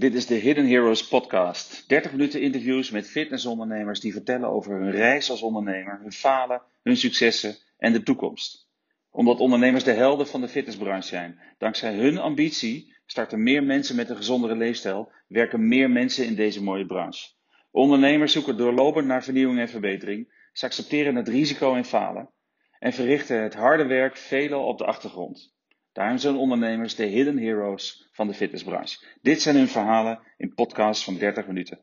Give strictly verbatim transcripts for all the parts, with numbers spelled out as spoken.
Dit is de Hidden Heroes podcast. dertig minuten interviews met fitnessondernemers die vertellen over hun reis als ondernemer, hun falen, hun successen en de toekomst. Omdat ondernemers de helden van de fitnessbranche zijn. Dankzij hun ambitie starten meer mensen met een gezondere leefstijl, werken meer mensen in deze mooie branche. Ondernemers zoeken doorlopend naar vernieuwing en verbetering. Ze accepteren het risico en falen en verrichten het harde werk veelal op de achtergrond. Daarom zijn ondernemers de hidden heroes van de fitnessbranche. Dit zijn hun verhalen in podcasts van dertig minuten.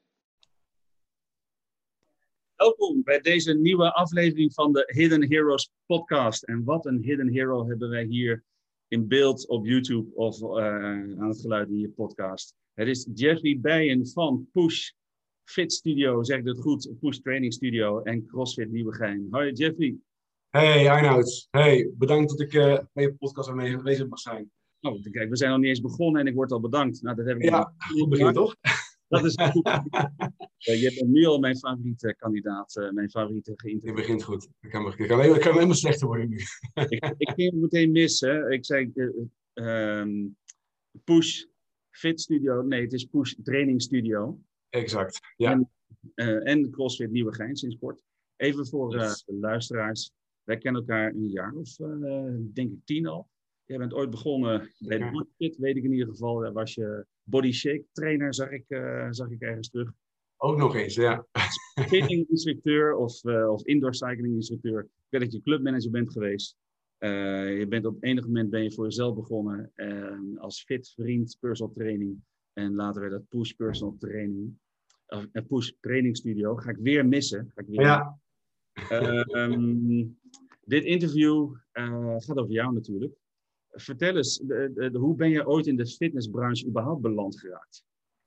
Welkom bij deze nieuwe aflevering van de Hidden Heroes podcast. En wat een hidden hero hebben wij hier in beeld op YouTube of uh, aan het geluid in je podcast. Het is Jeffrey Bijen van Push Fit Studio, zeg ik het goed, Push Training Studio en CrossFit Nieuwegein. Hoi Jeffrey. Hey Arnoud, hey, bedankt dat ik uh, bij je podcast mee aanwezig mag zijn. Oh, kijk, we zijn nog niet eens begonnen en ik word al bedankt. Nou, dat heb ik ja, goed begin toch? Dat is goed. uh, je bent nu al mijn favoriete kandidaat, uh, mijn favoriete geïnterviewd. Je begint goed. Ik kan, ik kan, ik kan helemaal slechter worden nu. ik, ik ging het meteen missen. Ik zei uh, um, Push Fit Studio. Nee, het is Push Training Studio. Exact, ja. En, uh, en CrossFit Nieuwegein sinds kort. Even voor uh, yes. de luisteraars. Wij kennen elkaar een jaar of uh, denk ik tien al. Jij bent ooit begonnen bij de Bodyfit, weet ik in ieder geval. Daar was je body shake trainer, zag ik, uh, zag ik ergens terug. Ook nog eens, ja. Spinning instructeur of, uh, of indoor cycling instructeur. Ik weet dat je clubmanager bent geweest. Uh, je bent op enig moment ben je voor jezelf begonnen uh, als fit vriend personal training. En later werd dat Push personal training. Of uh, Push training studio. Ga ik weer missen. Ga ik weer ja. Uh, um, dit interview uh, gaat over jou natuurlijk. Vertel eens, de, de, de, hoe ben je ooit in de fitnessbranche überhaupt beland geraakt?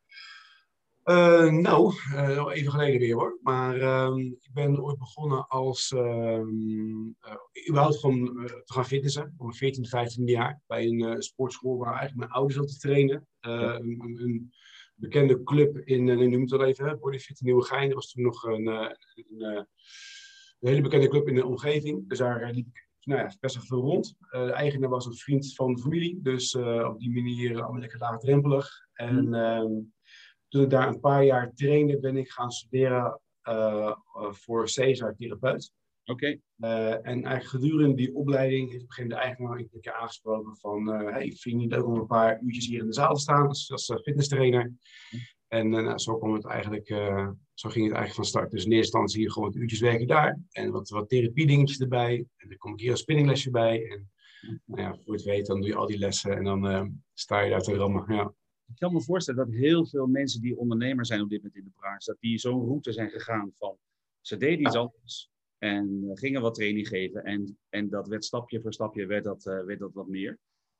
Uh, nou, uh, even geleden weer hoor. Maar um, ik ben ooit begonnen als um, uh, überhaupt gewoon uh, te gaan fitnessen. Op mijn veertiende, vijftiende jaar. Bij een uh, sportschool waar eigenlijk mijn ouders al te trainen. Uh, ja. een, een, een bekende club in, uh, noem het wel even, Bodyfit Nieuwegein. Dat was toen nog een, uh, een, een, een hele bekende club in de omgeving. Dus daar uh, liep ik nou ja, best wel veel rond. Uh, de eigenaar was een vriend van de familie. Dus uh, op die manier uh, allemaal lekker laagdrempelig. En mm. uh, toen ik daar een paar jaar trainde, ben ik gaan studeren uh, uh, voor Cesar therapeut. Oké. Okay. Uh, en eigenlijk gedurende die opleiding heeft begin de eigenaar een keer aangesproken van uh, hey, vind je niet leuk om een paar uurtjes hier in de zaal te staan als, als uh, fitnesstrainer? Mm. En uh, nou, zo kwam het eigenlijk, uh, zo ging het eigenlijk van start. Dus in eerste instantie gewoon wat uurtjes werken daar en wat, wat therapie dingetjes erbij. En dan kom ik hier een spinninglesje bij. En nou ja, voor het weet, dan doe je al die lessen en dan uh, sta je daar te rammen. Ja. Ik kan me voorstellen dat heel veel mensen die ondernemer zijn op dit moment in de branche, dat die zo'n route zijn gegaan van, ze deden iets anders en uh, gingen wat training geven en, en dat werd stapje voor stapje werd dat, uh, werd dat wat meer.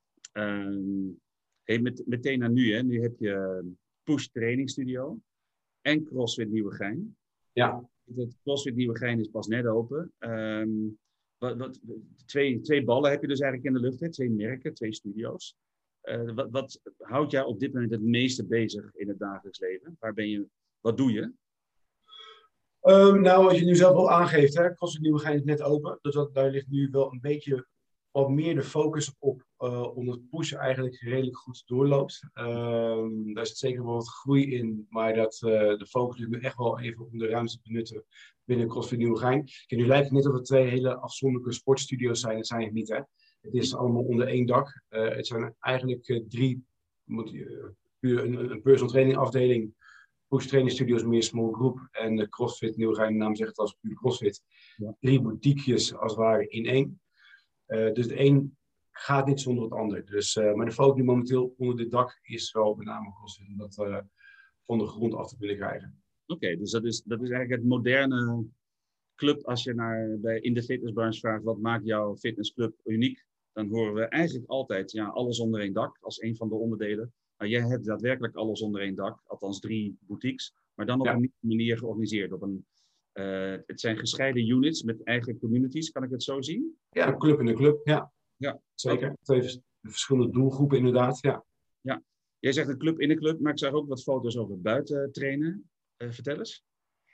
Um, hey, met, meteen naar nu, hè. Nu heb je Push Training Studio en CrossFit Nieuwegein. Ja. Het CrossFit Nieuwegein is pas net open. Um, wat, wat, twee, twee ballen heb je dus eigenlijk in de lucht, hè? Twee merken, twee studio's. Uh, wat, wat houdt jou op dit moment het meeste bezig in het dagelijks leven? Waar ben je, wat doe je? Um, nou, als je nu zelf al aangeeft, hè, CrossFit Nieuwegein is net open. Dus dat, daar ligt nu wel een beetje wat meer de focus op, uh, omdat Push eigenlijk redelijk goed doorloopt. Um, daar zit zeker wel wat groei in, maar dat, uh, de focus ligt nu echt wel even om de ruimte te benutten binnen CrossFit Nieuwegein. Nu lijkt het net of het twee hele afzonderlijke sportstudio's zijn, dat zijn het niet, hè. Het is allemaal onder één dak. Uh, het zijn eigenlijk uh, drie, moet, uh, een, een personal training afdeling, Push Training Studios meer small group en uh, CrossFit Nieuwegein, de naam zegt het als puur CrossFit. Ja. Drie boutiquejes als het ware in één. Uh, dus de een gaat niet zonder het ander. Dus, uh, maar de focus nu momenteel onder dit dak is wel met name CrossFit om dat uh, van de grond af te willen krijgen. Oké, okay, dus dat is, dat is eigenlijk het moderne club. Als je naar, bij, in de fitnessbranche vraagt wat maakt jouw fitnessclub uniek, dan horen we eigenlijk altijd ja, alles onder één dak als een van de onderdelen. Nou, jij hebt daadwerkelijk alles onder één dak, althans drie boutiques, maar dan op ja. een manier georganiseerd. Op een, uh, het zijn gescheiden units met eigen communities, kan ik het zo zien? Ja, een club in een club, ja. Ja. Zeker. Okay. Twee verschillende doelgroepen inderdaad, ja. Ja. Jij zegt een club in een club, maar ik zag ook wat foto's over buiten trainen. Uh, vertel eens.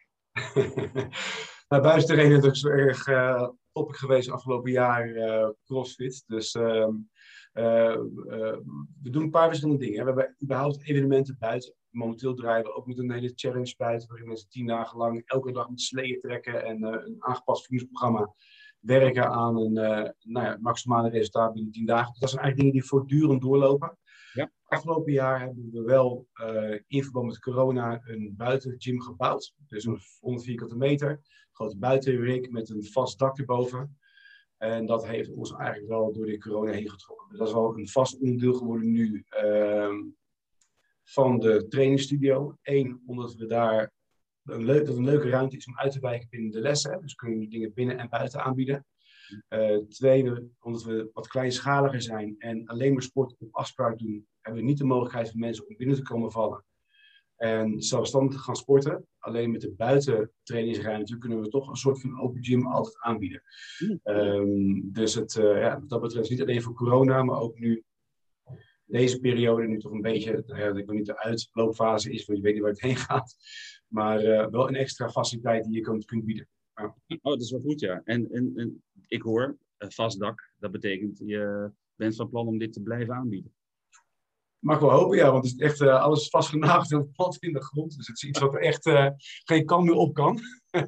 Nou, buiten trainen is ook erg uh, topic geweest afgelopen jaar, uh, CrossFit. Dus uh, uh, uh, we doen een paar verschillende dingen. We hebben überhaupt evenementen buiten. momenteel draaien we ook met een hele challenge buiten, waarin mensen tien dagen lang elke dag met sleeën trekken en uh, een aangepast voedingsprogramma werken aan een uh, nou ja, maximale resultaat binnen tien dagen. Dat zijn eigenlijk dingen die voortdurend doorlopen. Ja. Afgelopen jaar hebben we wel uh, in verband met corona een buitengym gebouwd. Dus een honderd vierkante meter, een grote buitenrik met een vast dak erboven. En dat heeft ons eigenlijk wel door de corona heen getrokken. Dat is wel een vast onderdeel geworden nu uh, van de trainingsstudio. Eén, omdat we daar een, leuk, dat een leuke ruimte is om uit te wijken binnen de lessen. Dus kunnen we dingen binnen en buiten aanbieden. Uh, tweede, omdat we wat kleinschaliger zijn en alleen maar sport op afspraak doen, hebben we niet de mogelijkheid voor mensen om binnen te komen vallen en zelfstandig te gaan sporten. Alleen met de buitentrainingsruimte kunnen we toch een soort van open gym altijd aanbieden. Um, dus het, uh, ja, wat dat betreft niet alleen voor corona, maar ook nu deze periode nu toch een beetje, nou ja, ik wil niet de uitloopfase is, want je weet niet waar het heen gaat, maar uh, wel een extra faciliteit die je kunt, kunt bieden. Ja. Oh, dat is wel goed, ja. En, en, en ik hoor, een vast dak, dat betekent je bent van plan om dit te blijven aanbieden. Mag wel hopen, ja, want het is echt, uh, alles is vastgenageld en plat in de grond. Dus het is iets wat er echt uh, geen kant meer op kan.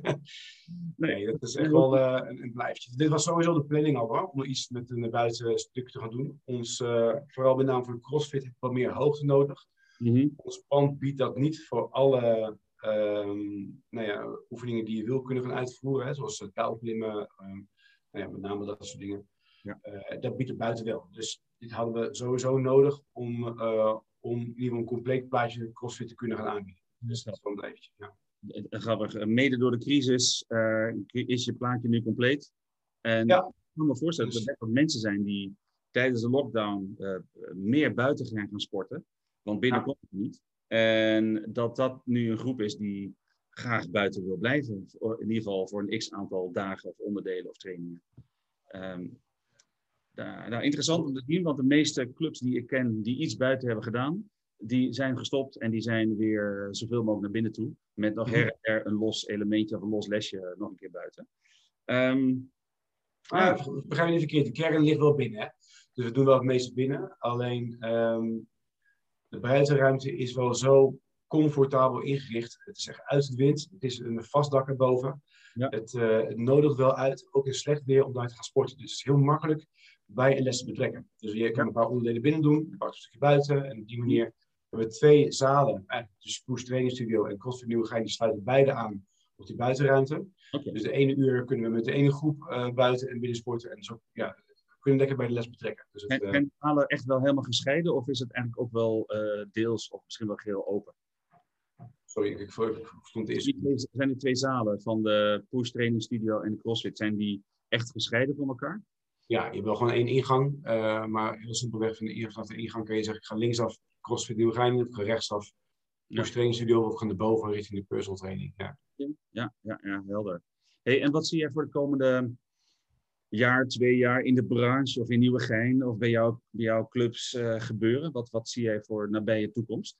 Nee, dat is echt wel uh, een, een blijftje. Dit was sowieso de planning al, hoor, om iets met een buitenstuk te gaan doen. Ons, uh, vooral met name voor de CrossFit, heeft wat meer hoogte nodig. Mm-hmm. Ons pand biedt dat niet voor alle um, nou ja, oefeningen die je wil kunnen gaan uitvoeren, hè, zoals uh, touwklimmen, um, nou ja, met name dat soort dingen. Ja. Uh, dat biedt het buiten wel. Dus dit hadden we sowieso nodig om, uh, om in ieder geval een compleet plaatje CrossFit te kunnen gaan aanbieden. Dus dat is wel een blijftje, ja. Grappig. Mede door de crisis uh, is je plaatje nu compleet. En ja. Ik kan me voorstellen dat er best wel mensen zijn die tijdens de lockdown uh, meer buiten gaan gaan sporten. Want binnen ja. komt het niet. En dat dat nu een groep is die graag buiten wil blijven. In ieder geval voor een x-aantal dagen of onderdelen of trainingen. Um, daar, nou, interessant om te zien, want de meeste clubs die ik ken die iets buiten hebben gedaan, die zijn gestopt en die zijn weer zoveel mogelijk naar binnen toe. Met nog her en her een los elementje of een los lesje nog een keer buiten. Um, ah, ja. Begrijp je niet verkeerd, de kern ligt wel binnen. Hè? Dus we doen wel het meeste binnen. Alleen um, de buitenruimte is wel zo comfortabel ingericht. Het is echt uit het wind. Het is een vast dak erboven. Ja. Het, uh, het nodigt wel uit, ook in slecht weer, om daar te gaan sporten. Dus het is heel makkelijk bij een les te betrekken. Dus je kan een paar onderdelen binnen doen, je pakt een stukje buiten. En op die manier hebben we twee zalen. Eh, dus Push Training Studio en CrossFit Nieuwegein, die sluiten beide aan op die buitenruimte. Okay. Dus de ene uur kunnen we met de ene groep uh, buiten en binnen sporten. En zo ja, we kunnen lekker bij de les betrekken. Dus het, uh... en de zalen echt wel helemaal gescheiden? Of is het eigenlijk ook wel uh, deels of misschien wel geheel open? Sorry, ik, ik stond het eerst. Zijn die twee zalen van de Push Training Studio en de CrossFit, zijn die echt gescheiden van elkaar? Ja, je hebt wel gewoon één ingang. Uh, maar heel simpelweg van de, vanaf de ingang kun je zeggen, ik ga linksaf CrossFit Nieuwegein, ik ga rechtsaf Push ja. Training Studio, of ik ga naar boven richting de personal training. Ja, ja, ja, ja helder. Hey, en wat zie jij voor de komende jaar, twee jaar in de branche of in Nieuwegein of bij, jou, bij jouw clubs uh, gebeuren? Wat, wat zie jij voor nabije toekomst?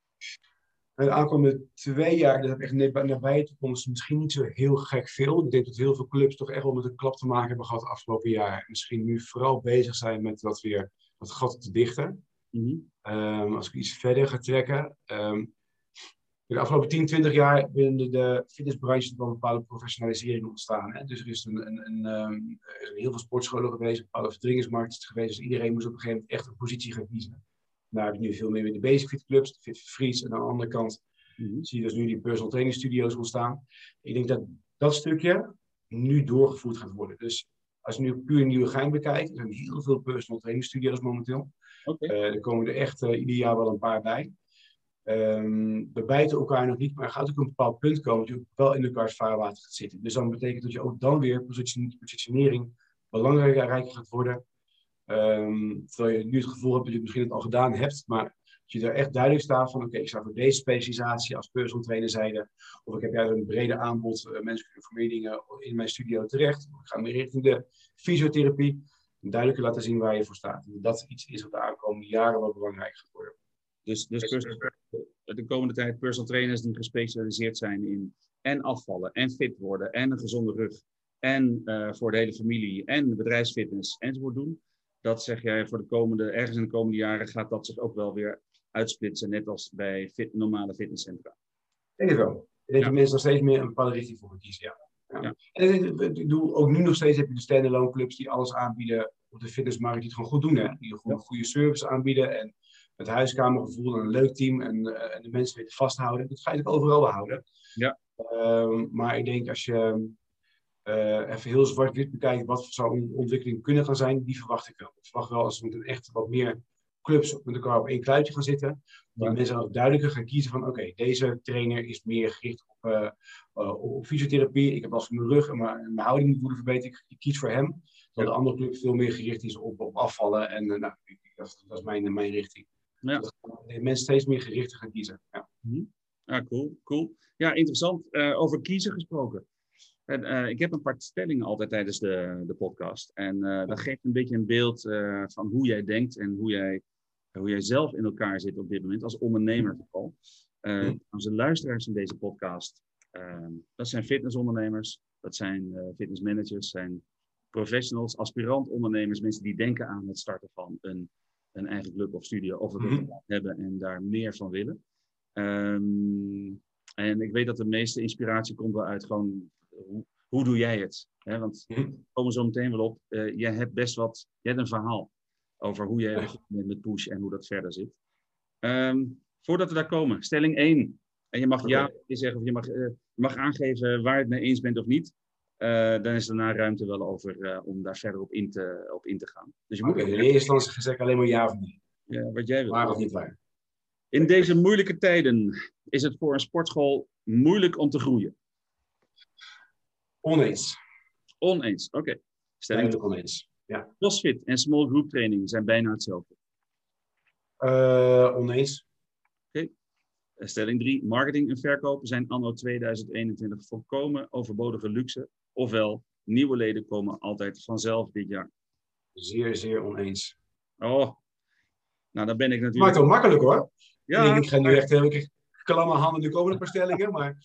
De aankomende twee jaar, dat heb ik echt nabije toekomst, misschien niet zo heel gek veel. Ik denk dat heel veel clubs toch echt wel met een klap te maken hebben gehad de afgelopen jaar. Misschien nu vooral bezig zijn met dat weer dat gat te dichten. Mm-hmm. Um, als ik iets verder ga trekken. Um, de afgelopen tien, twintig jaar binnen de, de fitnessbranche is wel een bepaalde professionalisering ontstaan. Hè? Dus er is een, een, een, um, er zijn heel veel sportscholen geweest, een bepaalde verdringingsmarkt geweest. Dus iedereen moest op een gegeven moment echt een positie gaan kiezen. Nou heb je nu veel meer met de basic fit clubs, de fit freeze. En aan de andere kant mm-hmm. zie je dus nu die personal training studio's ontstaan. Ik denk dat dat stukje nu doorgevoerd gaat worden. Dus als je nu puur Nieuwegein bekijkt, er zijn heel veel personal training studio's momenteel. Okay. Uh, er komen er echt uh, ieder jaar wel een paar bij. Um, we bijten elkaar nog niet, maar er gaat ook een bepaald punt komen dat je wel in elkaars vaarwater gaat zitten. Dus dat betekent dat je ook dan weer position- positionering belangrijker gaat worden. Um, terwijl je nu het gevoel hebt dat je misschien het al gedaan hebt, maar dat je er echt duidelijk staat van oké, okay, ik sta voor deze specialisatie als personal trainer zijde, of ik heb juist een breder aanbod, uh, mensen kunnen voor meer dingen in mijn studio terecht, of ik ga meer richting de fysiotherapie, en duidelijker laten zien waar je voor staat. En dat iets is wat de aankomende jaren wel belangrijk gaat worden. Dus, dus personal, de komende tijd personal trainers die gespecialiseerd zijn in en afvallen, en fit worden, en een gezonde rug, en uh, voor de hele familie, en bedrijfsfitness, enzovoort doen. Dat zeg jij voor de komende, ergens in de komende jaren gaat dat zich ook wel weer uitsplitsen, net als bij fit, normale fitnesscentra. Ik denk het wel. Ik denk Ja. dat mensen nog steeds meer een bepaalde richting voor gaan kiezen, ja. ja. Ja. En ik, ik bedoel, ook nu nog steeds heb je de standalone clubs die alles aanbieden op de fitnessmarkt, die het gewoon goed doen, hè. Die gewoon Ja. goede service aanbieden en het huiskamergevoel en een leuk team en, uh, en de mensen weten vasthouden. Dat ga je ook overal houden. Ja. Um, maar ik denk als je uh, even heel zwart-wit bekijkt wat zou een ontwikkeling kunnen gaan zijn, die verwacht ik wel. Ik verwacht wel als er echt wat meer clubs met elkaar op één kluitje gaan zitten, die Ja. mensen ook duidelijker gaan kiezen van oké, okay, deze trainer is meer gericht op, uh, uh, op fysiotherapie. Ik heb last van mijn rug en mijn, mijn houding moet worden verbeterd. Ik, ik kies voor hem. Terwijl Ja. de andere club veel meer gericht is op, op afvallen. En uh, nou, dat, dat is mijn, mijn richting. Ja. Dus dat mensen steeds meer gerichter gaan kiezen. Ja, ja cool, cool. Ja, interessant. Uh, over kiezen gesproken. En, uh, ik heb een paar stellingen altijd tijdens de, de podcast. En uh, dat geeft een beetje een beeld uh, van hoe jij denkt en hoe jij, hoe jij zelf in elkaar zit op dit moment, als ondernemer vooral. Uh, onze luisteraars in deze podcast, uh, dat zijn fitnessondernemers, dat zijn uh, fitnessmanagers, zijn professionals, aspirant-ondernemers, mensen die denken aan het starten van een, een eigen club of studio, of het mm-hmm. hebben en daar meer van willen. Um, en ik weet dat de meeste inspiratie komt wel uit gewoon, hoe, hoe doe jij het? He, want we mm-hmm. komen zo meteen wel op, uh, jij hebt best wat, jij hebt een verhaal over hoe jij begonnen bent met Push en hoe dat verder zit. Um, voordat we daar komen, stelling één. En je mag okay. ja zeggen of je mag, uh, je mag aangeven waar je het mee eens bent of niet. Uh, dan is er daarna ruimte wel over uh, om daar verder op in te, op in te gaan. Dus je moet okay, in eerste instantie gezegd alleen maar ja of nee. Ja, wat jij wil. Waar of niet waar. In deze moeilijke tijden is het voor een sportschool moeilijk om te groeien. Oneens. Oneens, oké. Okay. Stelling oneens. Ja. CrossFit en small group training zijn bijna hetzelfde. Uh, oneens. Oké. Okay. Stelling drie. Marketing en verkoop zijn anno tweeduizend eenentwintig volkomen overbodige luxe. Ofwel, nieuwe leden komen altijd vanzelf dit jaar. Zeer, zeer oneens. Oh, nou dan ben ik natuurlijk... Maakt het wel makkelijk hoor. Ja. Ik, denk, ik ga nu echt heel klamme handen, nu komen een paar stellingen, maar...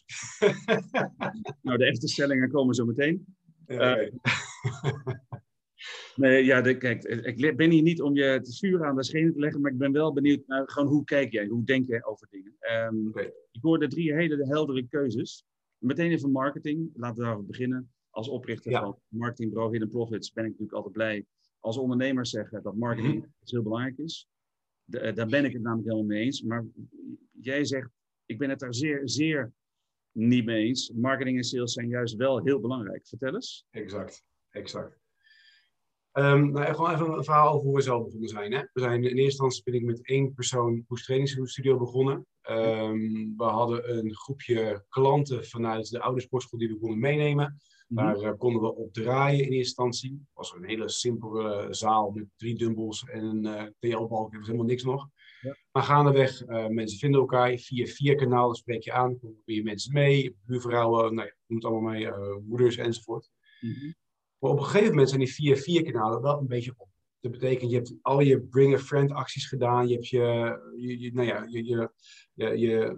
Nou, de echte stellingen komen zo meteen. Ja, okay. uh, nee, ja, de, kijk, ik ben hier niet om je het vuur aan de schenen te leggen, maar ik ben wel benieuwd naar gewoon hoe kijk jij, hoe denk jij over dingen. Um, okay. Ik hoorde drie hele heldere keuzes. Meteen even marketing, laten we daarover beginnen. Als oprichter ja. van marketingbureau Hidden Profits ben ik natuurlijk altijd blij als ondernemers zeggen dat marketing mm-hmm. heel belangrijk is. De, daar ben ik het namelijk helemaal mee eens. Maar jij zegt, ik ben het daar zeer, zeer niet mee eens. Marketing en sales zijn juist wel heel belangrijk. Vertel eens. Exact, exact. Um, nou, gewoon even een verhaal over hoe we zelf begonnen zijn. Hè? We zijn in eerste instantie ben ik met één persoon Push trainingsstudio begonnen. Um, we hadden een groepje klanten vanuit de oude sportschool die we konden meenemen. Mm-hmm. Daar uh, konden we op draaien in eerste instantie. Het was een hele simpele zaal met drie dumbbells en een uh, T L-balk. Dat was helemaal niks nog. Ja. Maar gaandeweg, uh, mensen vinden elkaar. Via vier kanalen spreek je aan. Komen weer mensen mee. Buurvrouwen, nou ja, noem het allemaal mee. Uh, moeders enzovoort. Mm-hmm. Maar op een gegeven moment zijn die vier vier kanalen wel een beetje op. Dat betekent, je hebt al je bring a friend acties gedaan. Je hebt je, je, je nou ja, je, je, je, je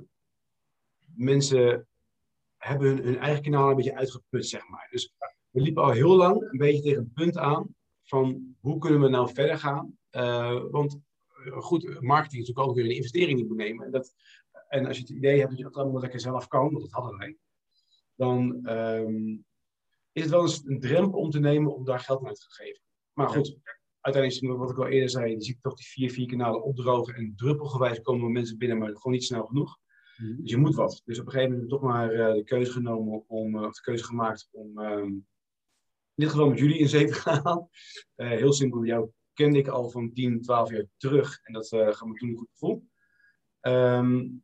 mensen hebben hun, hun eigen kanaal een beetje uitgeput, zeg maar. Dus we liepen al heel lang een beetje tegen het punt aan van hoe kunnen we nou verder gaan. Uh, want uh, goed, marketing is natuurlijk ook weer een investering die je moet nemen. En, dat, en als je het idee hebt dat je dat allemaal lekker zelf kan, want dat hadden wij, dan um, is het wel eens een drempel om te nemen om daar geld aan uit te geven. Maar goed, uiteindelijk, wat ik al eerder zei, je ziet toch die vier vier kanalen opdrogen en druppelgewijs komen mensen binnen, maar gewoon niet snel genoeg. Mm-hmm. Dus je moet wat. Dus op een gegeven moment heb ik toch maar uh, de keuze genomen om, uh, of de keuze gemaakt om um, in dit geval met jullie in zee te gaan. Uh, heel simpel, jou kende ik al van tien, twaalf jaar terug en dat uh, gaf me toen een goed gevoel. Um,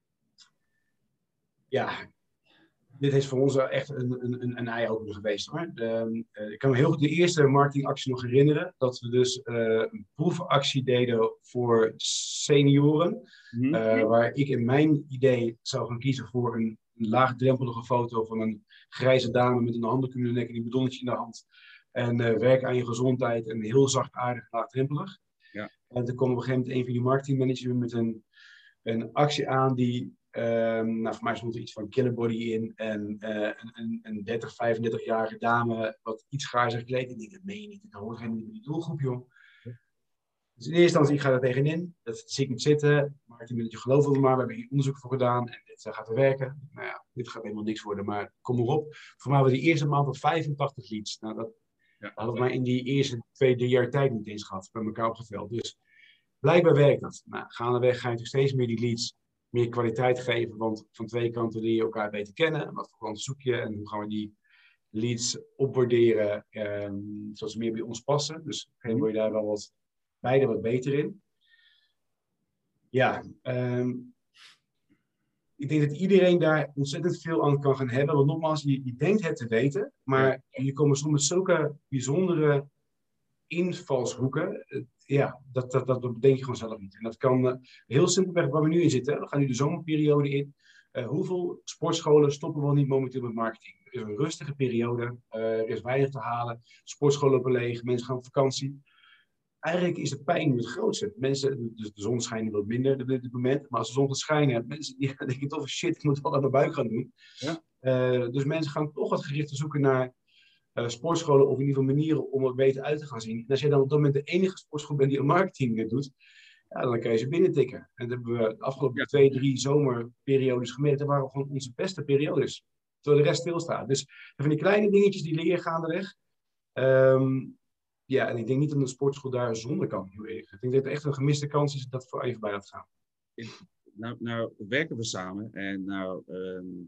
ja, dit is voor ons echt een, een, een eye-opener geweest, hoor. De, uh, ik kan me heel goed de eerste marketingactie nog herinneren. Dat we dus uh, een proefactie deden voor senioren. Mm-hmm. Uh, waar ik in mijn idee zou gaan kiezen voor een, een laagdrempelige foto van een grijze dame met een handdoek in de nek en een bidonnetje in de hand. En uh, werk aan je gezondheid en heel zachtaardig laagdrempelig. Ja. En toen kwam op een gegeven moment een van die marketingmanagers met een, een actie aan die... Um, nou, voor mij stond er iets van Killerbody in en uh, een, een, een dertig, vijfendertig-jarige dame wat iets gaar gekleed. Ik denk, dat meen je niet, dat hoort helemaal niet bij die doelgroep, joh. Dus in eerste instantie, ik ga er tegenin. Dat zie ik niet zitten. Maar tien minuten geloof het maar. We hebben hier onderzoek voor gedaan. En dit uh, gaat er werken. Nou ja, dit gaat helemaal niks worden. Maar kom erop. Voor mij was die eerste maand al vijfentachtig leads. Nou, dat ja, hadden we maar in die eerste twee, drie jaar tijd niet eens gehad. Bij elkaar opgeteld. Dus blijkbaar werkt dat. Nou, gaandeweg ga je natuurlijk steeds meer die leads meer kwaliteit geven. Want van twee kanten leer je elkaar beter kennen. En wat voor klanten zoek je. En hoe gaan we die leads opwaarderen. Um, zodat ze meer bij ons passen. Dus op een gegeven moment word je daar wel wat... beide wat beter in. Ja, um, ik denk dat iedereen daar ontzettend veel aan kan gaan hebben. Want nogmaals, je, je denkt het te weten, maar je komt soms met zulke bijzondere invalshoeken. Uh, ja, dat, dat, dat bedenk je gewoon zelf niet. En dat kan uh, heel simpelweg waar we nu in zitten. We gaan nu de zomerperiode in. Uh, hoeveel sportscholen stoppen wel niet momenteel met marketing? Er is een rustige periode. Uh, er is weinig te halen. Sportscholen lopen leeg. Mensen gaan op vakantie. Eigenlijk is de pijn nu het grootste. Mensen, dus de zon schijnt wat minder op dit moment, maar als de zon gaat schijnen, mensen die denken toch, shit, ik moet wel aan mijn buik gaan doen. Ja. Uh, dus mensen gaan toch wat gerichter zoeken naar uh, sportscholen of in ieder geval manieren om er beter uit te gaan zien. En als jij dan op dat moment de enige sportschool bent die een marketing doet, ja, dan kan je ze binnentikken. En dat hebben we de afgelopen ja. twee, drie zomerperiodes gemerkt. Dat waren gewoon onze beste periodes. Terwijl de rest stilstaat. Dus van die kleine dingetjes die leer je gaandeweg. Um, Ja, en ik denk niet dat een sportschool daar zonder kan. Ik denk dat het echt een gemiste kans is dat het voor even bij laat gaan. Nou, nou werken we samen en nou um,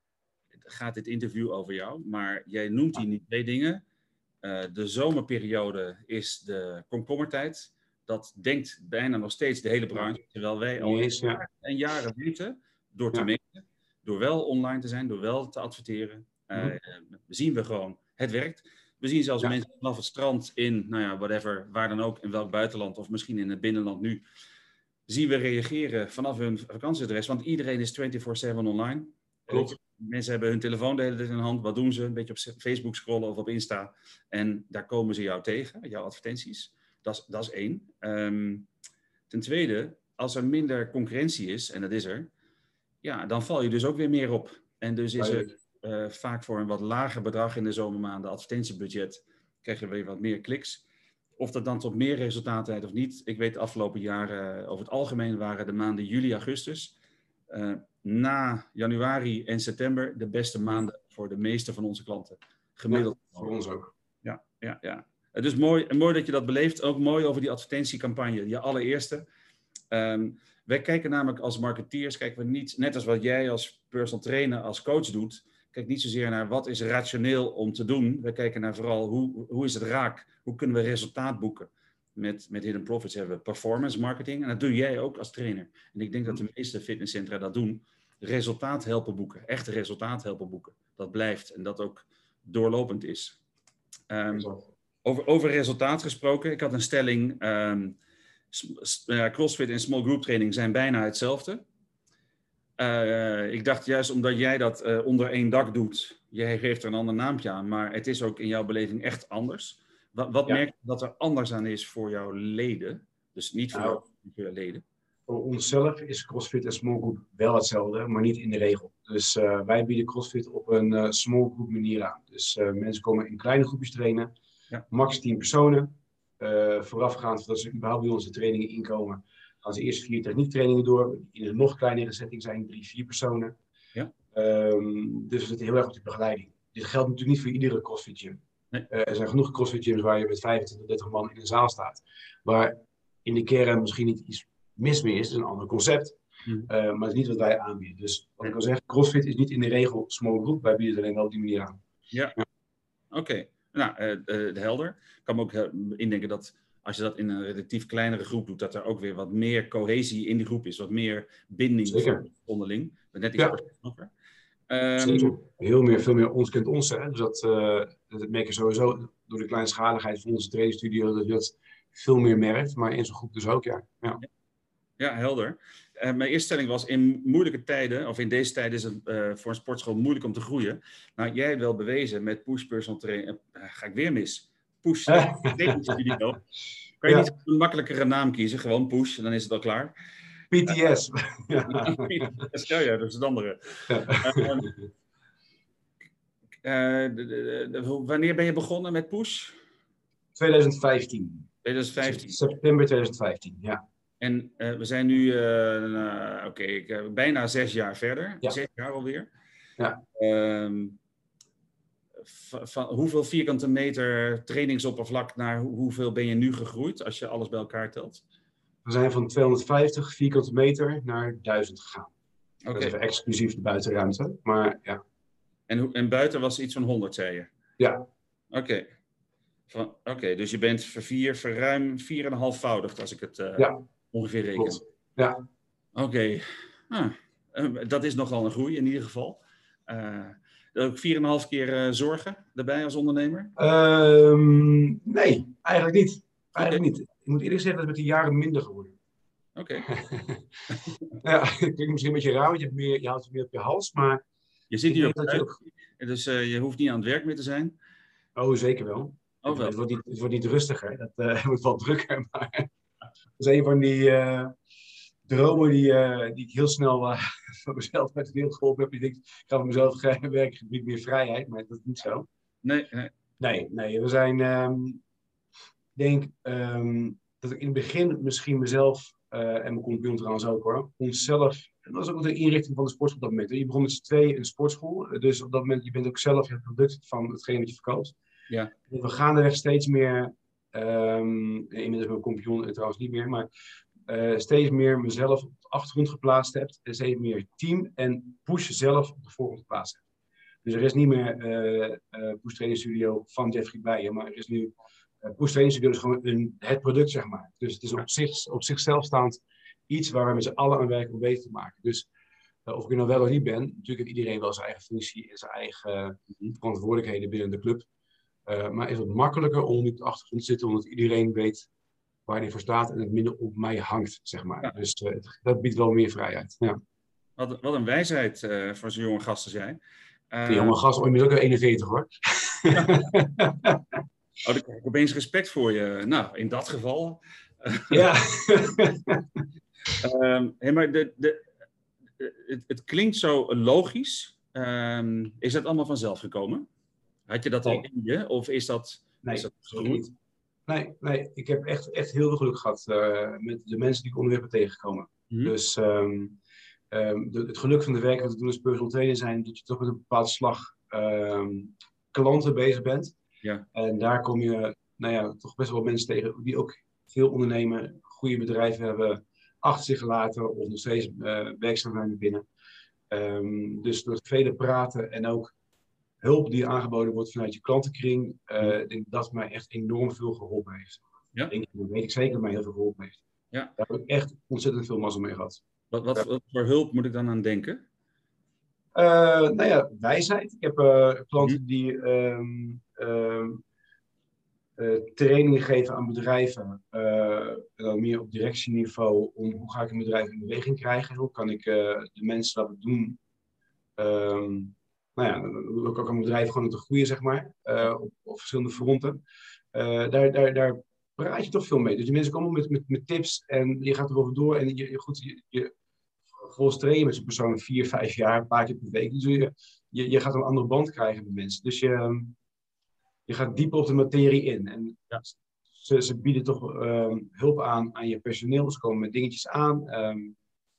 gaat dit interview over jou, maar jij noemt hier niet twee dingen. Uh, de zomerperiode is de komkommertijd. Dat denkt bijna nog steeds de hele branche, terwijl wij al yes, ja. en jaren weten, door te ja. meten, door wel online te zijn, door wel te adverteren, uh, mm-hmm. zien we gewoon, het werkt. We zien zelfs ja. mensen vanaf het strand in, nou ja, whatever, waar dan ook, in welk buitenland of misschien in het binnenland nu, zien we reageren vanaf hun vakantieadres, want iedereen is vierentwintig zeven online. Klopt. Mensen hebben hun telefoon de hele tijd in de hand, wat doen ze? Een beetje op Facebook scrollen of op Insta en daar komen ze jou tegen, jouw advertenties. Dat is, dat is één. Um, ten tweede, als er minder concurrentie is, en dat is er, ja, dan val je dus ook weer meer op. En dus is er uh, vaak voor een wat lager bedrag in de zomermaanden advertentiebudget, krijg je weer wat meer kliks. Of dat dan tot meer resultaat leidt of niet. Ik weet de afgelopen jaren, over het algemeen waren de maanden juli, augustus, uh, na januari en september de beste maanden voor de meeste van onze klanten. Gemiddeld. Ja, voor ons ook. Ja, ja, ja. Het is mooi, mooi dat je dat beleeft. Ook mooi over die advertentiecampagne, je allereerste. Um, wij kijken namelijk als marketeers, kijken we niet, net als wat jij als personal trainer, als coach doet, kijk niet zozeer naar wat is rationeel om te doen. We kijken naar vooral hoe, hoe is het raak, hoe kunnen we resultaat boeken. Met, met Hidden Profits hebben we performance marketing en dat doe jij ook als trainer. En ik denk dat de meeste fitnesscentra dat doen. Resultaat helpen boeken, echt resultaat helpen boeken. Dat blijft en dat ook doorlopend is. Um, over, over resultaat gesproken, ik had een stelling, um, uh, CrossFit en small group training zijn bijna hetzelfde. Uh, ik dacht juist omdat jij dat uh, onder één dak doet, jij geeft er een ander naampje aan, maar het is ook in jouw beleving echt anders. Wat, wat ja. merk je dat er anders aan is voor jouw leden? Dus niet voor, nou, jou, voor jouw leden. Voor onszelf is CrossFit en small group wel hetzelfde, maar niet in de regel. Dus uh, wij bieden CrossFit op een uh, small group manier aan. Dus uh, mensen komen in kleine groepjes trainen, ja. max tien personen. Uh, voorafgaand voordat ze überhaupt bij onze trainingen inkomen, gaan ze eerst vier techniektrainingen door. In een nog kleinere setting zijn drie, vier personen. Ja. Um, dus we zitten heel erg op die begeleiding. Dit geldt natuurlijk niet voor iedere CrossFit gym. Nee. Uh, er zijn genoeg CrossFit gyms waar je met vijfentwintig, dertig man in een zaal staat. Waar in de kern misschien niet iets mis mee is. Het is een ander concept. Mm. Uh, maar het is niet wat wij aanbieden. Dus wat ik wil zeggen, CrossFit is niet in de regel small group. Wij bieden het alleen wel op die manier aan. Ja, ja. Oké. Okay. Nou, uh, uh, helder. Ik kan me ook uh, indenken dat als je dat in een relatief kleinere groep doet, dat er ook weer wat meer cohesie in die groep is. Wat meer binding Zeker. onderling. Net iets ja. over. Um, Zeker. Heel meer, veel meer ons kent ons. Hè? Dus dat, uh, dat merk je sowieso door de kleinschaligheid van onze trainingsstudio. Dat je dat veel meer merkt. Maar in zo'n groep dus ook, ja. Ja, ja helder. Uh, mijn eerste stelling was, in moeilijke tijden, of in deze tijden is het uh, voor een sportschool moeilijk om te groeien. Nou, jij hebt wel bewezen met Push Personal Training. Uh, ga ik weer mis. Push Trainingsstudio. Kan je ja. niet een makkelijkere naam kiezen? Gewoon Push, en dan is het al klaar. P T S. Ja, ja, dat is het andere. Ja. Uh, uh, de, de, de, wanneer ben je begonnen met Push? twintig vijftien. twintig vijftien. September twintig vijftien, ja. En uh, we zijn nu uh, uh, oké, okay, uh, bijna zes jaar verder. Ja. Zes jaar alweer. Ja. Um, van, van hoeveel vierkante meter trainingsoppervlak naar hoe, hoeveel ben je nu gegroeid als je alles bij elkaar telt? We zijn van tweehonderdvijftig vierkante meter naar duizend gegaan. Okay. Dat is even exclusief de buitenruimte, maar ja. En, en buiten was iets van honderd, zei je? Ja. Oké. Oké, okay, dus je bent vervier, verruim vier en een halfvoudigd als ik het uh, ja. ongeveer reken. Klopt. Ja. Oké. Okay. Ah, uh, dat is nogal een groei in ieder geval. Uh, ook vier en een half keer uh, zorgen erbij als ondernemer? Um, nee, eigenlijk niet. Eigenlijk okay. niet. Ik moet eerlijk zeggen dat het met de jaren minder geworden. Oké. Okay. Ja, het klinkt misschien een beetje raar, want je, hebt meer, je houdt het meer op je hals, maar... Je zit hier op dat je ook... Dus uh, je hoeft niet aan het werk meer te zijn? Oh, zeker wel. Oh, wel. Het, wordt niet, het wordt niet rustiger, het uh, wordt wel drukker, maar... Dat is een van die uh, dromen die, uh, die ik heel snel uh, van mezelf uit de wereld geholpen heb. Ik denk, ik ga voor mezelf werken, niet meer vrijheid, maar dat is niet zo. Nee, nee. Nee, nee. We zijn... Um, ik denk um, dat ik in het begin misschien mezelf... Uh, en mijn compagnon trouwens ook hoor, onszelf, en dat is ook de inrichting van de sportschool op dat moment. Je begon met z'n tweeën een sportschool, dus op dat moment, je bent ook zelf het product van hetgeen wat je verkoopt. Ja. We gaan er steeds meer, um, inmiddels mijn compagnon trouwens niet meer, maar uh, steeds meer mezelf op de achtergrond geplaatst hebt, en steeds meer team en push zelf op de voorgrond geplaatst hebt. Dus er is niet meer uh, uh, Push Training Studio van Jeffrey Bijen, maar er is nu Uh, Push Training Studio is gewoon een, het product, zeg maar. Dus het is op, zich, op zichzelf staand iets waar we met z'n allen aan werken om beter te maken. Dus uh, of ik er nou wel of niet ben, natuurlijk heeft iedereen wel zijn eigen functie en zijn eigen uh, verantwoordelijkheden binnen de club. Uh, maar is het makkelijker om nu op de achtergrond te zitten, omdat iedereen weet waar hij voor staat en het minder op mij hangt, zeg maar. Ja. Dus uh, het, dat biedt wel meer vrijheid. Ja. Wat, wat een wijsheid uh, voor zo'n jonge gast als jij. Uh, De jonge gast, inmiddels ook eenenveertig hoor. Oh, dan krijg ik opeens respect voor je. Nou, in dat geval. Ja. um, hey, maar de, de, het, het klinkt zo logisch. Um, is dat allemaal vanzelf gekomen? Had je dat nee. al in je? Of is dat, nee, is dat niet. Nee, nee, ik heb echt, echt heel veel geluk gehad uh, met de mensen die ik onderweg ben tegengekomen. Mm-hmm. Dus um, um, de, het geluk van de werk wat we doen als personal trainer zijn dat je toch met een bepaalde slag um, klanten bezig bent. Ja. En daar kom je, nou ja, toch best wel mensen tegen die ook veel ondernemen, goede bedrijven hebben achter zich gelaten of nog steeds uh, werkzaam zijn binnen. Um, dus door vele praten en ook hulp die aangeboden wordt vanuit je klantenkring, uh, denk ik dat mij echt enorm veel geholpen heeft. Ja. Denk, dat weet ik zeker dat mij heel veel geholpen heeft. Ja. Daar heb ik echt ontzettend veel mazzel mee gehad. Wat, wat, wat voor hulp moet ik dan aan denken? Uh, nou ja, wijsheid. Ik heb uh, klanten die um, um, uh, trainingen geven aan bedrijven, uh, dan meer op directieniveau, om hoe ga ik een bedrijf in beweging krijgen, hoe kan ik uh, de mensen laten doen, um, nou ja, dan wil ik ook een bedrijf gewoon te groeien, zeg maar, uh, op, op verschillende fronten. Uh, daar, daar, daar praat je toch veel mee. Dus die mensen komen met, met, met tips en je gaat erover door en je, goed, je, je volgens trainen met zo'n persoon vier, vijf jaar, een paar keer per week. Dus je, je, je gaat een andere band krijgen met mensen. Dus je, je gaat dieper op de materie in. En ja. ze, ze bieden toch um, hulp aan aan je personeel. Ze komen met dingetjes aan. Um,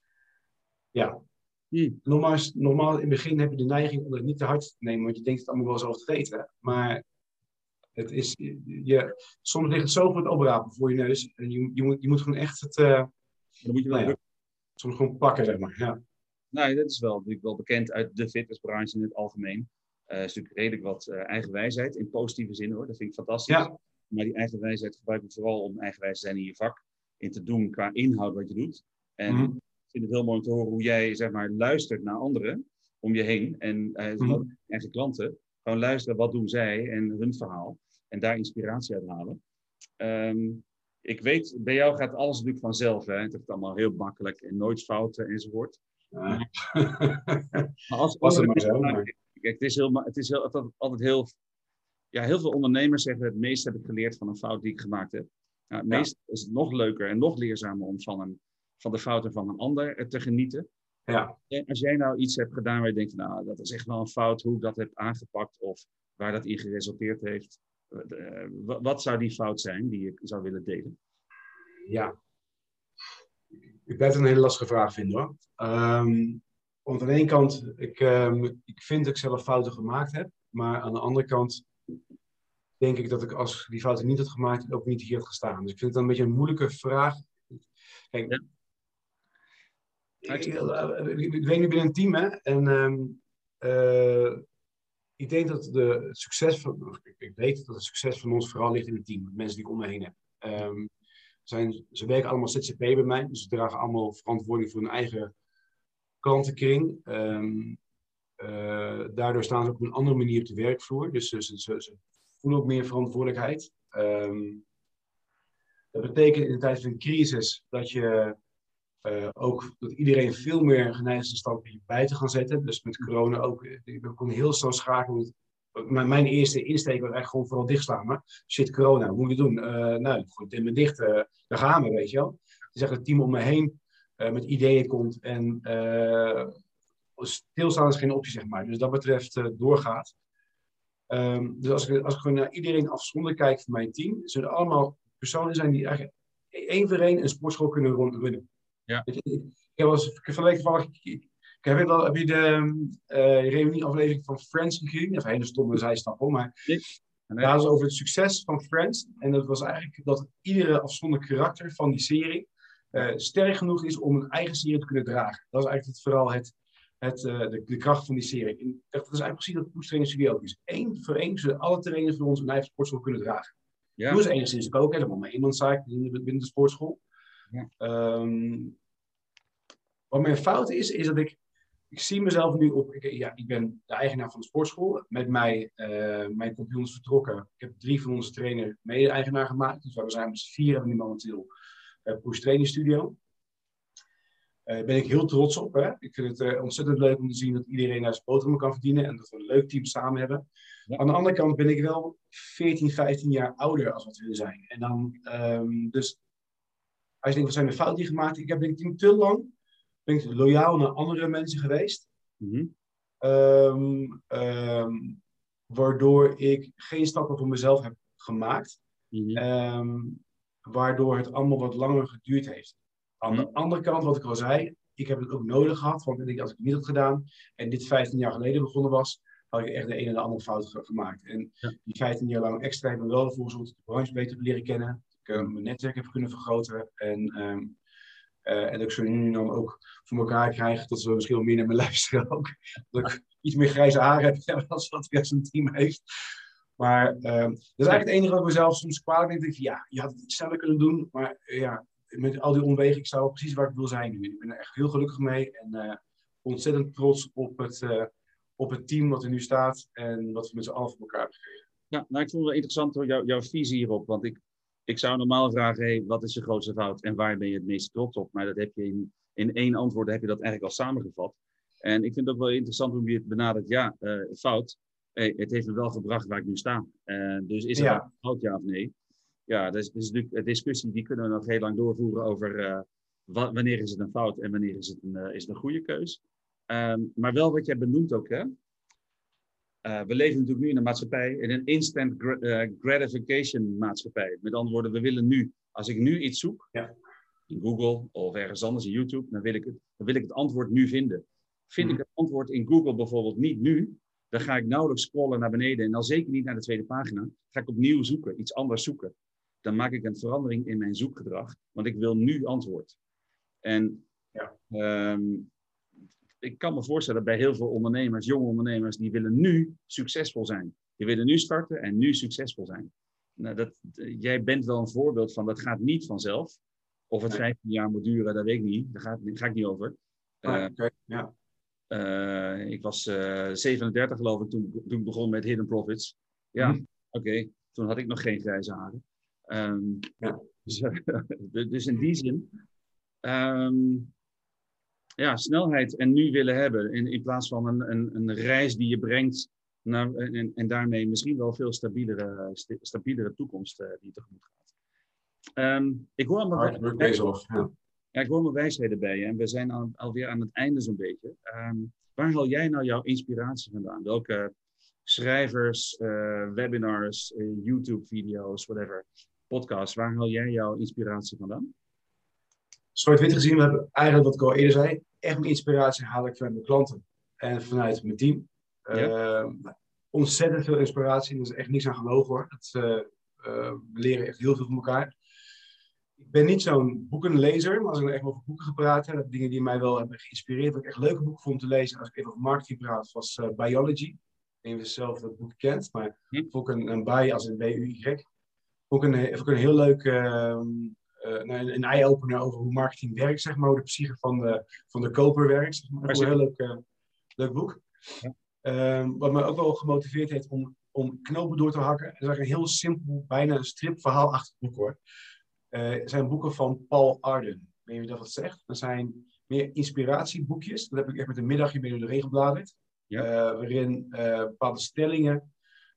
ja. Hmm. Nogmaals, normaal in het begin heb je de neiging om het niet te hard te nemen, want je denkt het allemaal wel zelf te weten. Maar het is, je, soms ligt het zo voor het oprapen voor je neus. En je, je, moet, je moet gewoon echt het... Uh, Dan moet je wel nou ja, soms gewoon pakken, zeg maar. Ja. Nou, dat is wel, natuurlijk wel bekend uit de fitnessbranche in het algemeen. Het uh, is natuurlijk redelijk wat uh, eigenwijsheid, in positieve zin hoor. Dat vind ik fantastisch. Ja. Maar die eigenwijsheid gebruik je vooral om eigenwijs te zijn in je vak. In te doen qua inhoud wat je doet. En mm-hmm. ik vind het heel mooi om te horen hoe jij, zeg maar, luistert naar anderen om je heen. En uh, mm-hmm. eigen klanten. Gewoon luisteren, wat doen zij en hun verhaal. En daar inspiratie uit halen. Um, ik weet, bij jou gaat alles natuurlijk vanzelf. Hè? Het is allemaal heel makkelijk en nooit fouten enzovoort. Ja. Maar als Was het maar zo, maar... Kijk, het is, heel, het is heel, altijd, altijd heel... Ja, heel veel ondernemers zeggen het meest heb ik geleerd van een fout die ik gemaakt heb. Nou, het ja. meest is het nog leuker en nog leerzamer om van, een, van de fouten van een ander te genieten. Ja. En als jij nou iets hebt gedaan waar je denkt, nou, dat is echt wel een fout, hoe ik dat heb aangepakt of waar dat in geresulteerd heeft. uh, wat zou die fout zijn die je zou willen delen? Ja, ik blijf het een hele lastige vraag vinden hoor. Um, want aan de ene kant, ik, um, ik vind dat ik zelf fouten gemaakt heb. Maar aan de andere kant denk ik dat ik als die fouten niet had gemaakt, ook niet hier had gestaan. Dus ik vind het dan een beetje een moeilijke vraag. Kijk, ja. ik, ik, ik, ik weet nu binnen een team hè. En um, uh, ik denk dat de, het succes van, ik, ik weet dat het succes van ons vooral ligt in het team. De mensen die ik om me heen heb. Um, zijn, ze werken allemaal Z Z P bij mij. Dus ze dragen allemaal verantwoording voor hun eigen klantenkring. Um, uh, daardoor staan ze op een andere manier op de werkvloer. Dus ze, ze, ze voelen ook meer verantwoordelijkheid. Um, dat betekent in de tijd van een crisis dat je uh, ook dat iedereen veel meer geneigd is een stapje bij te gaan zetten. Dus met corona ook. Ik kon heel snel schakelen. Mijn, mijn eerste insteek was eigenlijk gewoon vooral dichtslaan. Maar shit, corona, wat moet je doen? Uh, nou, goed, in mijn dicht, uh, daar gaan we, weet je wel. Het is echt het team om me heen uh, met ideeën komt. En uh, stilstaan is geen optie, zeg maar. Dus dat betreft uh, doorgaat. Um, dus als ik, als ik gewoon naar iedereen afzonderlijk kijk van mijn team, zullen er allemaal personen zijn die eigenlijk één voor één een sportschool kunnen runnen. Ja. Ik, ik, ik heb als van de week toevallig. Heb je, wel, heb je de uh, reunieaflevering van Friends gezien? Even een hele stomme zijstap hoor, maar nee. Nee. Dat was over het succes van Friends. En dat was eigenlijk dat iedere afzonderlijk karakter van die serie uh, sterk genoeg is om een eigen serie te kunnen dragen. Dat is eigenlijk het, vooral het, het, uh, de, de kracht van die serie. En dat is eigenlijk precies wat Push Training Studio ook is. Eén voor één zullen alle trainers van ons een eigen sportschool kunnen dragen. Ja. Dat is enigszins ook helemaal maar iemand zaak binnen de sportschool. Ja. Um, wat mijn fout is, is dat ik Ik zie mezelf nu op, ik, ja, ik ben de eigenaar van de sportschool. Met mij, uh, mijn compagnons vertrokken. Ik heb drie van onze trainers mede-eigenaar gemaakt. Dus we zijn met z'n vier hebben nu momenteel uh, Push Training Studio. Daar uh, ben ik heel trots op. Hè? Ik vind het uh, ontzettend leuk om te zien dat iedereen naar zijn boterham kan verdienen. En dat we een leuk team samen hebben. Ja. Aan de andere kant ben ik wel veertien, vijftien jaar ouder als wat we zijn. En dan, um, dus als je denkt, wat zijn de fouten die gemaakt? Ik heb denk ik te lang ben ik loyaal naar andere mensen geweest. Mm-hmm. um, um, waardoor ik geen stappen voor mezelf heb gemaakt. Mm-hmm. Um, waardoor het allemaal wat langer geduurd heeft. Aan mm-hmm. de andere kant, wat ik al zei, ik heb het ook nodig gehad. Want ik denk, als ik het niet had gedaan en dit vijftien jaar geleden begonnen was, had ik echt de een en de andere fout gemaakt. En ja. die vijftien jaar lang extra hebben we wel ervoor gezorgd dat ik de branche beter heb leren kennen. Dat ik uh, mijn netwerk heb kunnen vergroten. En um, Uh, en dat ik zo nu dan ook voor elkaar krijg dat ze misschien wel meer naar me luisteren ook. Dat ik iets meer grijze haren heb als wat hij als een team heeft. Maar uh, dat is eigenlijk het enige wat ik mezelf soms kwalijk denk. Ik, ja, je had het iets sneller kunnen doen. Maar uh, ja, met al die omwegen, ik sta precies waar ik wil zijn nu. Ik ben er echt heel gelukkig mee. En uh, ontzettend trots op het, uh, op het team wat er nu staat. En wat we met z'n allen voor elkaar hebben gekregen. Ja, nou ik vond het wel interessant hoor, jou, jouw visie hierop. Want ik... Ik zou normaal vragen, hey, wat is je grootste fout en waar ben je het meest trots op? Maar dat heb je in, in één antwoord heb je dat eigenlijk al samengevat. En ik vind het ook wel interessant hoe je het benadert. Ja, uh, fout. Hey, het heeft me wel gebracht waar ik nu sta. Uh, dus is het ja. een fout, ja of nee? Ja, dat is, dat is natuurlijk een discussie die kunnen we nog heel lang doorvoeren over uh, wat, wanneer is het een fout en wanneer is het een, uh, is het een goede keus. Um, maar wel wat jij benoemt ook, hè? Uh, we leven natuurlijk nu in een maatschappij, in een instant gra- uh, gratification maatschappij. Met andere woorden, we willen nu, als ik nu iets zoek, ja. in Google of ergens anders in YouTube, dan wil ik het, dan wil ik het antwoord nu vinden. Vind mm-hmm. ik het antwoord in Google bijvoorbeeld niet nu, dan ga ik nauwelijks scrollen naar beneden en dan zeker niet naar de tweede pagina. Ga ik opnieuw zoeken, iets anders zoeken. Dan maak ik een verandering in mijn zoekgedrag, want ik wil nu antwoord. En ja. um, ik kan me voorstellen bij heel veel ondernemers, jonge ondernemers, die willen nu succesvol zijn. Die willen nu starten en nu succesvol zijn. Nou, dat, jij bent wel een voorbeeld van, dat gaat niet vanzelf. Of het vijftien jaar moet duren, dat weet ik niet. Daar ga, daar ga ik niet over. Uh, okay, ja. uh, ik was uh, zevenendertig geloof ik toen, toen ik begon met Hidden Profits. Ja, mm. oké. Okay. Toen had ik nog geen grijze haren. Um, ja. dus, dus in die zin... Um, Ja, snelheid en nu willen hebben. In, in plaats van een, een, een reis die je brengt naar, en, en daarmee misschien wel veel stabielere, st- stabielere toekomst uh, die je tegemoet gaat. Um, ik, hoor mijn wij- ja. Ja, ik hoor mijn wijsheden bij je en we zijn al, alweer aan het einde zo'n beetje. Um, waar haal jij nou jouw inspiratie vandaan? Welke, schrijvers, uh, webinars, uh, YouTube-video's, whatever, podcasts. Waar haal jij jouw inspiratie vandaan? Zwart-wit gezien, we hebben eigenlijk wat ik al eerder zei. Echt mijn inspiratie haal ik vanuit mijn klanten en vanuit mijn team. Ja. Uh, ontzettend veel inspiratie. Er is echt niks aan gelogen hoor. Het, uh, uh, we leren echt heel veel van elkaar. Ik ben niet zo'n boekenlezer, maar als ik echt over boeken gepraat heb, dingen die mij wel hebben geïnspireerd, wat ik echt leuke boeken vond te lezen, als ik even over marketing praat, was uh, Biology. Ik weet niet of je zelf dat boek kent, maar hm. vond ik een, een bij als een B U Y. Vond ik een, vond ik een heel leuk uh, uh, een, een eye-opener over hoe marketing werkt, zeg maar, hoe de psyche van de, van de koper werkt. Zeg maar. Een heel leuk, uh, leuk boek. Ja. Um, wat mij ook wel gemotiveerd heeft om, om knopen door te hakken. Dat is eigenlijk een heel simpel, bijna een stripverhaal achter het boek hoor. Uh, het zijn boeken van Paul Arden. Weet je dat wat zegt? Dat zijn meer inspiratieboekjes. Dat heb ik echt met een middagje bij de regen gebladerd. Ja. Uh, waarin uh, bepaalde stellingen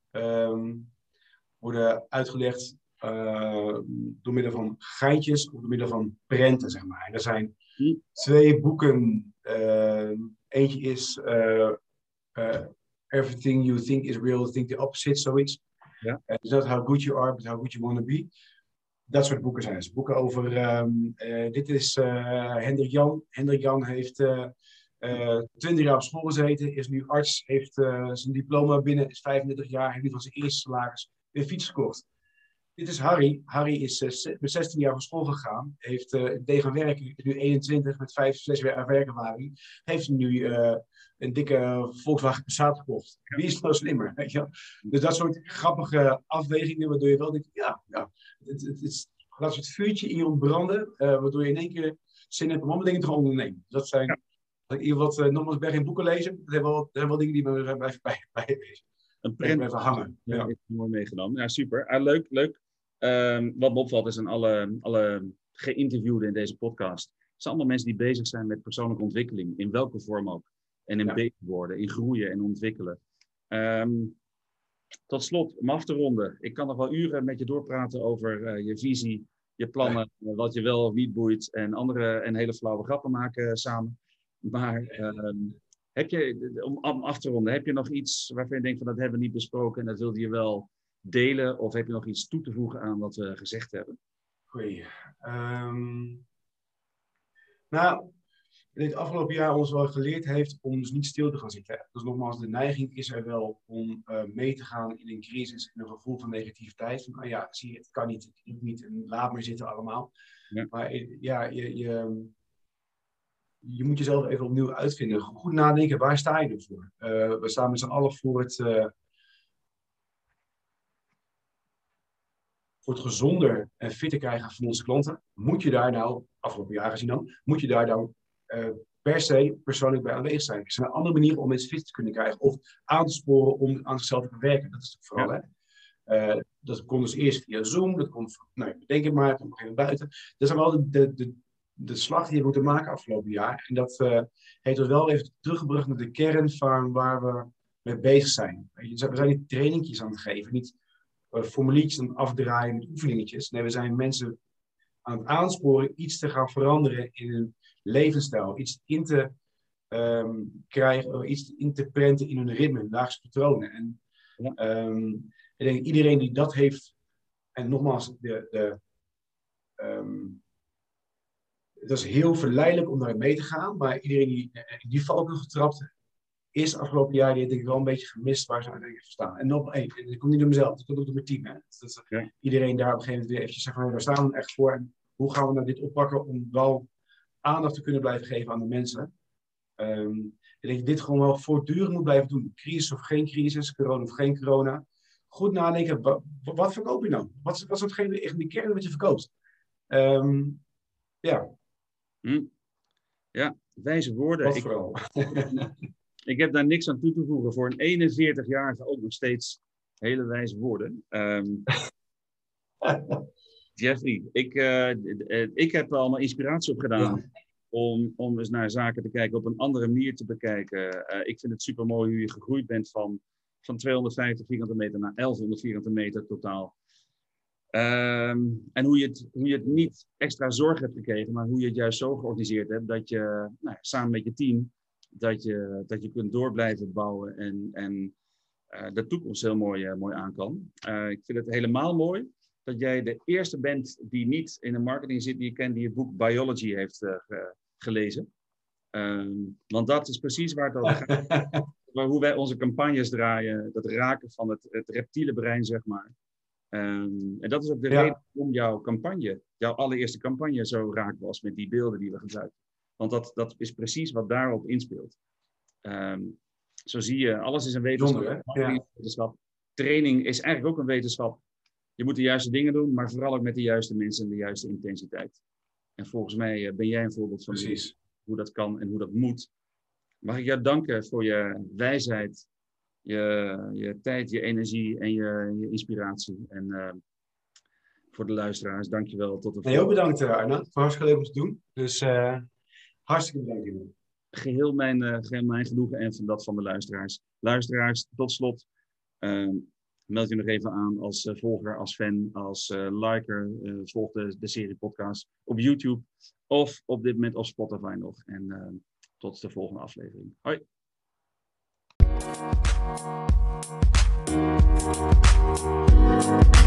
um, worden uitgelegd uh, door middel van geintjes of door middel van prenten, zeg maar. En er zijn hm. twee boeken. Uh, eentje is uh, uh, Everything You Think Is Real, Think the Opposite, zoiets. Ja. Uh, it's not how good you are, but how good you want to be. Dat soort boeken zijn het. Boeken over, um, uh, dit is uh, Hendrik Jan. Hendrik Jan heeft uh, uh, twintig jaar op school gezeten, is nu arts, heeft uh, zijn diploma binnen, is vijfendertig jaar, heeft nu van zijn eerste salaris een fiets gekocht. Dit is Harry. Harry is uh, met zestien jaar van school gegaan, heeft uh, deed gaan werken, is nu eenentwintig, met vijf, zes jaar werkervaring, heeft nu uh, een dikke Volkswagen Passat gekocht. Wie is nou slimmer? Weet je? Dus dat soort grappige afwegingen, waardoor je wel denkt, ja, ja het, het, het, laat het vuurtje in je ontbranden, uh, waardoor je in één keer zin hebt om allemaal dingen te gaan ondernemen. Dat zijn, ja. Als ik hier wat, uh, nogmaals, ben geen boeken lezen, dat zijn wel, dat zijn wel dingen die me blijven bij, bij, bij, een print blijven hangen. Ja, ja. Ik heb mooi meegenomen. Ja, super. Ah, leuk, leuk. Um, wat me opvalt is aan alle, alle geïnterviewden in deze podcast. Het zijn allemaal mensen die bezig zijn met persoonlijke ontwikkeling, in welke vorm ook. En in ja. beter worden, in groeien en ontwikkelen. Um, tot slot, om af te ronden. Ik kan nog wel uren met je doorpraten over uh, je visie, je plannen, ja. wat je wel of niet boeit en andere en hele flauwe grappen maken uh, samen. Maar um, heb je, om, om af te ronden, heb je nog iets waarvan je denkt van dat hebben we niet besproken en dat wilde je wel delen? Of heb je nog iets toe te voegen aan wat we gezegd hebben? Goeie. Um, nou, dit afgelopen jaar ons wel geleerd heeft om dus niet stil te gaan zitten. Dus nogmaals, de neiging is er wel om uh, mee te gaan in een crisis, in een gevoel van negativiteit. Van, oh ja, zie je, het kan niet, het lukt niet, en laat maar zitten allemaal. Ja. Maar ja, je, je, je moet jezelf even opnieuw uitvinden. Goed nadenken, waar sta je ervoor? Uh, we staan met z'n allen voor het... Uh, voor het gezonder en fitter krijgen van onze klanten, moet je daar nou, afgelopen jaar gezien dan, moet je daar dan uh, per se persoonlijk bij aanwezig zijn. Er zijn andere manieren om mensen fit te kunnen krijgen of aan te sporen om aan zichzelf te bewerken. Dat is vooral, ja. hè. Uh, dat komt dus eerst via Zoom, dat komt, nou, bedenk het maar, dat komt nog even buiten. Dat is wel de, de, de, de slag die we moeten maken afgelopen jaar. En dat uh, heeft ons wel even teruggebracht naar de kern van waar we mee bezig zijn. We zijn niet trainingjes aan het geven, niet Uh, formuliertjes aan het afdraaien met oefeningetjes. Nee, we zijn mensen aan het aansporen iets te gaan veranderen in hun levensstijl. Iets in te um, krijgen, iets in te prenten in hun ritme, dagelijkse patronen. En ja. um, ik denk iedereen die dat heeft, en nogmaals, de, de, um, het is heel verleidelijk om daarin mee te gaan, maar iedereen die in die valkuil getrapt is afgelopen jaar, die heeft denk ik wel een beetje gemist waar ze uiteindelijk staan. En nog één, dat komt niet door mezelf, dat komt ook door mijn team. Hè. Dat ja. Iedereen daar op een gegeven moment weer eventjes zegt van, daar staan we echt voor en hoe gaan we nou dit oppakken om wel aandacht te kunnen blijven geven aan de mensen. Um, ik denk dat dit gewoon wel voortdurend moet blijven doen. Crisis of geen crisis, corona of geen corona. Goed nadenken, wat, wat verkoop je nou? Wat, wat is hetgeen echt de kern wat je verkoopt? Um, ja. Hm. Ja, wijze woorden. Wat ik, vooral. ik heb daar niks aan toe te voegen. Voor een eenenveertigjarige ook nog steeds hele wijze woorden. Um, Jeffrey, ik, uh, ik heb er allemaal inspiratie op gedaan. Ja. Om, om eens naar zaken te kijken, op een andere manier te bekijken. Uh, ik vind het super mooi hoe je gegroeid bent van, van tweehonderdvijftig vierkante meter naar elfhonderd vierkante meter totaal. Um, en hoe je, het, hoe je het niet extra zorg hebt gekregen, maar hoe je het juist zo georganiseerd hebt dat je nou, samen met je team, dat je, dat je kunt door blijven bouwen en, en uh, de toekomst heel mooi, uh, mooi aan kan. Uh, ik vind het helemaal mooi dat jij de eerste bent die niet in de marketing zit, die je kent, die het boek Biology heeft uh, ge- gelezen. Um, want dat is precies waar het over gaat. Hoe wij onze campagnes draaien, dat raken van het, het reptiele brein, zeg maar. Um, en dat is ook de ja. reden waarom jouw campagne, jouw allereerste campagne zo raak was met die beelden die we gebruiken. Want dat, dat is precies wat daarop inspeelt. Um, zo zie je, alles is een wetenschap. Zonder, ja. Is een wetenschap. Training is eigenlijk ook een wetenschap. Je moet de juiste dingen doen, maar vooral ook met de juiste mensen en de juiste intensiteit. En volgens mij ben jij een voorbeeld van precies. hoe dat kan en hoe dat moet. Mag ik jou danken voor je wijsheid, je, je tijd, je energie en je, je inspiratie. En uh, voor de luisteraars, dank je wel. Tot de volgende. Heel bedankt Arnoud, voor hartstikke leuk om te doen. Dus uh, hartstikke bedankt. Geheel mijn, uh, geheel mijn genoegen en van dat van de luisteraars. Luisteraars, tot slot, uh, meld je nog even aan als uh, volger, als fan, als uh, liker. Uh, volg de, de serie podcast op YouTube of op dit moment op Spotify nog. En uh, tot de volgende aflevering. Hoi! Thank you.